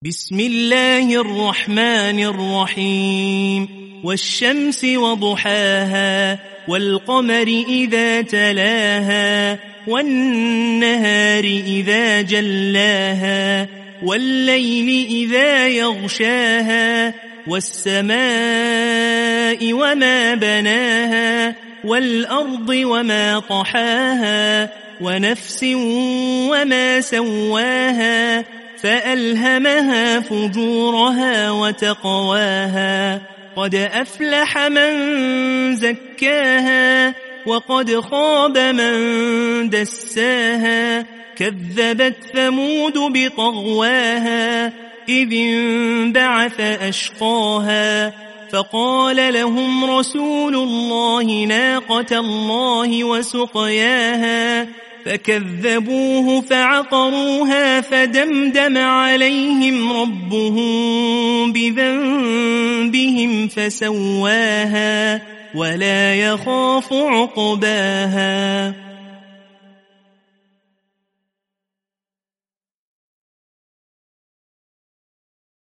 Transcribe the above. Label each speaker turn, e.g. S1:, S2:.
S1: بسم الله الرحمن الرحيم والشمس وضحاها والقمر إذا تلاها والنهار إذا جلاها والليل إذا يغشاها والسماء وما بناها والأرض وما طحاها ونفس وما سواها فألهمها فجورها وتقواها قد أفلح من زكاها وقد خاب من دساها كذبت ثمود بطغواها إذ انبعث أشقاها فقال لهم رسول الله ناقة الله وسقياها فكذبوه فعقروها فدمدم عليهم ربهم بذنبهم فسواها ولا يخاف عقباها.